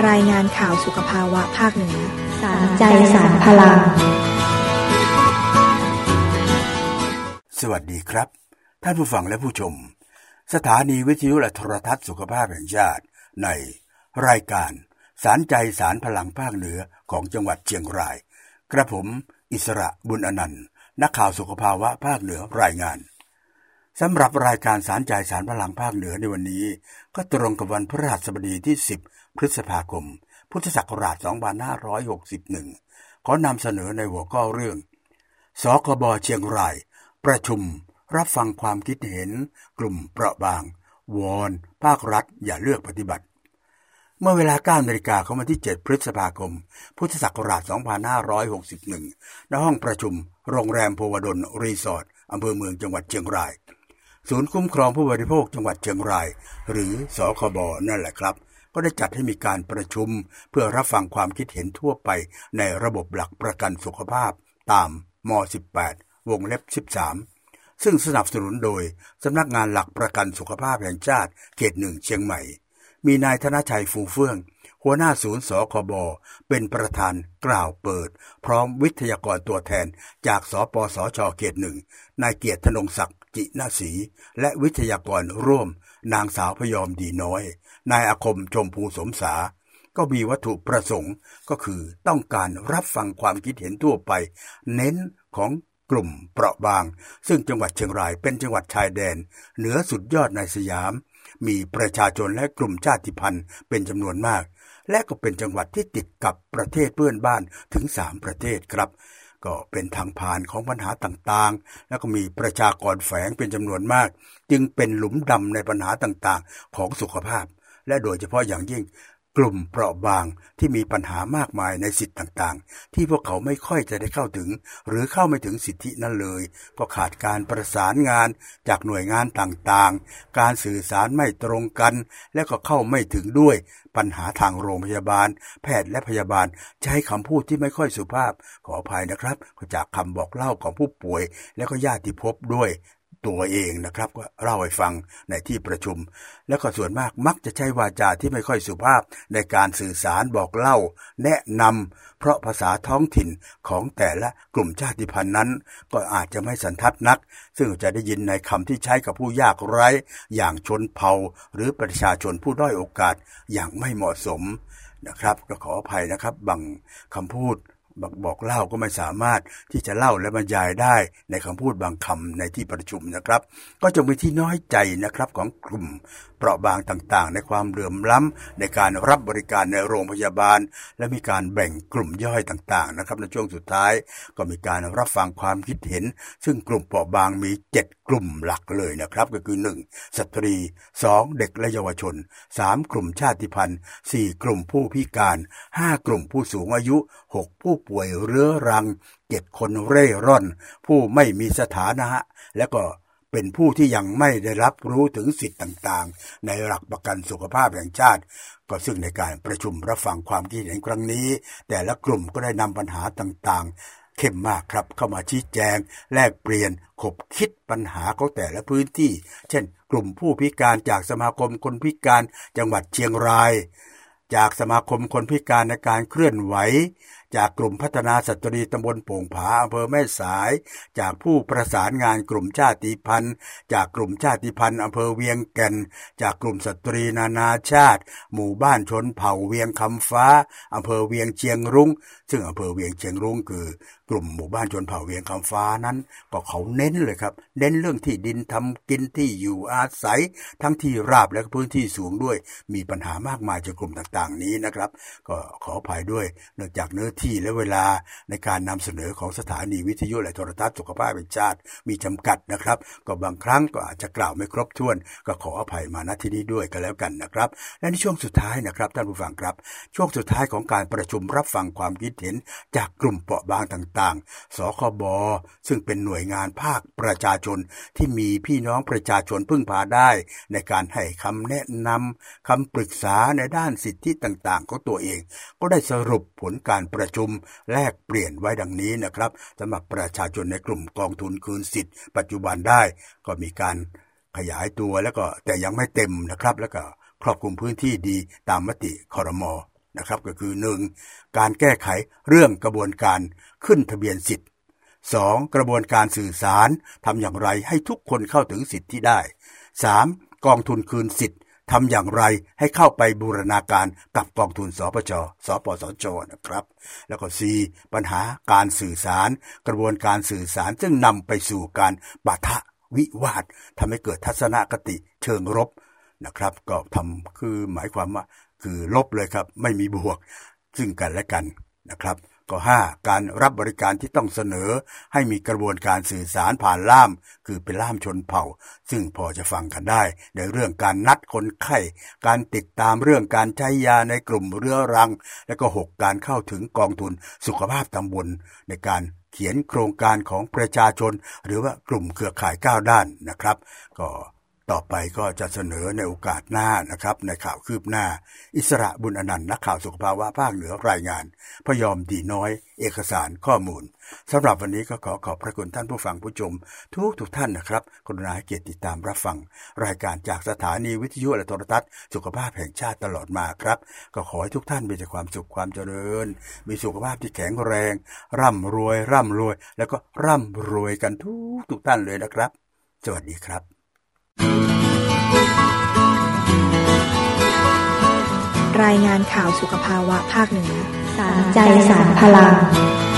รายงานข่าวสุขภาวะภาคเหนือสารใจสารพลังสวัสดีครับท่านผู้ฟังและผู้ชมสถานีวิทยุและโทรทัศน์สุขภาพแห่งชาติในรายการสารใจสารพลังภาคเหนือของจังหวัดเชียงรายกระผมอิสระบุญอนันต์นักข่าวสุขภาวะภาคเหนือรายงานสำหรับรายการสารใจสารพลังภาคเหนือในวันนี้ก็ตรงกับวันพฤหัสบดีที่10พฤษภาคมพุทธศักราช2561ขอนำเสนอในหัวข้อเรื่องสคบเชียงรายประชุมรับฟังความคิดเห็นกลุ่มเปราะบางวอนภาครัฐอย่าเลือกปฏิบัติเมื่อเวลา 9:00 น.ของวันที่7พฤษภาคมพุทธศักราช2561ณห้องประชุมโรงแรมโพวดลรีสอร์ทอำเภอเมืองจังหวัดเชียงรายศูนย์คุ้มครองผู้บริโภคจังหวัดเชียงรายหรือสคบนั่นแหละครับก็ได้จัดให้มีการประชุมเพื่อรับฟังความคิดเห็นทั่วไปในระบบหลักประกันสุขภาพตามม18วงเล็บ13ซึ่งสนับสนุนโดยสำนักงานหลักประกันสุขภาพแห่งชาติเขต1เชียงใหม่มีนายธนชัยฟูเฟื่องหัวหน้าศูนย์สคบเป็นประธานกล่าวเปิดพร้อมวิทยากรตัวแทนจากสปสชเขต1นายเกียรติธนงศักดิ์จินาศรีและวิทยากรร่วมนางสาวพยอมดีน้อยนายอาคมชมพูสมสาก็มีวัตถุประสงค์ก็คือต้องการรับฟังความคิดเห็นทั่วไปเน้นของกลุ่มเปราะบางซึ่งจังหวัดเชียงรายเป็นจังหวัดชายแดนเหนือสุดยอดในสยามมีประชาชนและกลุ่มชาติพันธุ์เป็นจำนวนมากและก็เป็นจังหวัดที่ติดกับประเทศเพื่อนบ้านถึง3ประเทศครับก็เป็นทางผ่านของปัญหาต่างๆแล้วก็มีประชากรแฝงเป็นจำนวนมากจึงเป็นหลุมดำในปัญหาต่างๆของสุขภาพและโดยเฉพาะอย่างยิ่งกลุ่มเปราะบางที่มีปัญหามากมายในสิทธิต่างๆที่พวกเขาไม่ค่อยจะได้เข้าถึงหรือเข้าไม่ถึงสิทธินั้นเลยก็ขาดการประสานงานจากหน่วยงานต่างๆการสื่อสารไม่ตรงกันและก็เข้าไม่ถึงด้วยปัญหาทางโรงพยาบาลแพทย์และพยาบาลใช้คำพูดที่ไม่ค่อยสุภาพขออภัยนะครับก็จากคำบอกเล่าของผู้ป่วยและก็ญาติพบด้วยตัวเองนะครับก็เล่าให้ฟังในที่ประชุมแล้วก็ส่วนมากมักจะใช้วาจาที่ไม่ค่อยสุภาพในการสื่อสารบอกเล่าแนะนำเพราะภาษาท้องถิ่นของแต่ละกลุ่มชาติพันธุ์นั้นก็อาจจะไม่สันทัดนักซึ่งจะได้ยินในคำที่ใช้กับผู้ยากไร้อย่างชนเผ่าหรือประชาชนผู้ด้อยโอกาสอย่างไม่เหมาะสมนะครับก็ขออภัยนะครับบางคำพูดบอกเล่าก็ไม่สามารถที่จะเล่าและบรรยายได้ในคำพูดบางคำในที่ประชุมนะครับก็จงเป็นที่น้อยใจนะครับของกลุ่มเปราะบางต่างๆในความเหลื่อมล้ำในการรับบริการในโรงพยาบาลและมีการแบ่งกลุ่มย่อยต่างๆนะครับในช่วงสุดท้ายก็มีการรับฟังความคิดเห็นซึ่งกลุ่มเปราะบางมี7กลุ่มหลักเลยนะครับก็คือ1สตรี2เด็กและเยาวชน3กลุ่มชาติพันธุ์4กลุ่มผู้พิการ5กลุ่มผู้สูงอายุ6ผู้ป่วยเรื้อรัง7คนเร่ร่อนผู้ไม่มีสถานะและก็เป็นผู้ที่ยังไม่ได้รับรู้ถึงสิทธิต่างๆในหลักประกันสุขภาพแห่งชาติก็ซึ่งในการประชุมรับฟังความคิดเห็นครั้งนี้แต่ละกลุ่มก็ได้นำปัญหาต่างๆเข้มมากครับเข้ามาชี้แจงแลกเปลี่ยนขบคิดปัญหาของแต่ละพื้นที่เช่นกลุ่มผู้พิการจากสมาคมคนพิการจังหวัดเชียงรายจากสมาคมคนพิการในการเคลื่อนไหวจากกลุ่มพัฒนาสตรีตำบลโป่งผาอำเภอแม่สายจากผู้ประสานงานกลุ่มชาติพันธุ์จากกลุ่มชาติพันธุ์อำเภอเวียงแก่นจากกลุ่มสตรีนานาชาติหมู่บ้านชนเผ่าเวียงคำฟ้าอำเภอเวียงเชียงรุ้งซึ่งอำเภอเวียงเชียงรุ้งคือกลุ่มหมู่บ้านชนเผ่าเวียงคำฟ้านั้นก็เขาเน้นเลยครับเน้นเรื่องที่ดินทำกินที่อยู่อาศัยทั้งที่ราบและพื้นที่สูงด้วยมีปัญหามากมายจากกลุ่มต่างๆนี้นะครับก็ขออภัยด้วยเนื่องจากเนื้อที่และเวลาในการนำเสนอของสถานีวิทยุและโทรทัศน์สุขภาพแห่งชาติมีจำกัดนะครับก็บางครั้งก็อาจจะกล่าวไม่ครบถ้วนก็ขออภัยมาณที่นี้ด้วยกันแล้วกันนะครับและในช่วงสุดท้ายนะครับท่านผู้ฟังครับช่วงสุดท้ายของการประชุมรับฟังความคิดเห็นจากกลุ่มเปราะบางต่างๆสคบซึ่งเป็นหน่วยงานภาคประชาชนที่มีพี่น้องประชาชนพึ่งพาได้ในการให้คำแนะนำคำปรึกษาในด้านสิทธิต่างๆของตัวเองก็ได้สรุปผลการประชุมแลกเปลี่ยนไว้ดังนี้นะครับสำหรับประชาชนในกลุ่มกองทุนคืนสิทธิ์ปัจจุบันได้ก็มีการขยายตัวแล้วก็แต่ยังไม่เต็มนะครับแล้วก็ครอบคลุมพื้นที่ดีตามมติครม. นะครับก็คือ 1. การแก้ไขเรื่องกระบวนการขึ้นทะเบียนสิทธิ์ 2. กระบวนการสื่อสารทำอย่างไรให้ทุกคนเข้าถึงสิทธิ์ที่ได้ 3. กองทุนคืนสิทธิ์ทำอย่างไรให้เข้าไปบูรณาการกับกองทุนสปช.สปสช.นะครับแล้วก็ 4. ปัญหาการสื่อสารกระบวนการสื่อสารซึ่งนำไปสู่การปะทะวิวาททำให้เกิดทัศนคติเชิงรบนะครับก็ทำคือหมายความว่าคือลบเลยครับไม่มีบวกซึ่งกันและกันนะครับก็ 5. การรับบริการที่ต้องเสนอให้มีกระบวนการสื่อสารผ่านล่ามคือเป็นล่ามชนเผ่าซึ่งพอจะฟังกันได้ในเรื่องการนัดคนไข้การติดตามเรื่องการใช้ยาในกลุ่มเรื้อรังและก็ 6. การเข้าถึงกองทุนสุขภาพตำบลในการเขียนโครงการของประชาชนหรือว่ากลุ่มเครือข่าย9ด้านนะครับก็ต่อไปก็จะเสนอในโอกาสหน้านะครับในข่าวคืบหน้าอิสระบุญอนันต์นักข่าวสุขภาวะภาคเหนือรายงานพยอมดีน้อยเอกสารข้อมูลสำหรับวันนี้ก็ขอบพระคุณท่านผู้ฟังผู้ชมทุกท่านนะครับกรุณาให้เกียรติติดตามรับฟังรายการจากสถานีวิทยุและโทรทัศน์สุขภาพแห่งชาติตลอดมาครับก็ขอให้ทุกท่านมีแต่ความสุขความเจริญมีสุขภาพที่แข็งแรงร่ำรวยแล้วก็ร่ำรวยกันทุกท่านเลยนะครับสวัสดีครับรายงานข่าวสุขภาวะภาคเหนือสารใจสารพลัง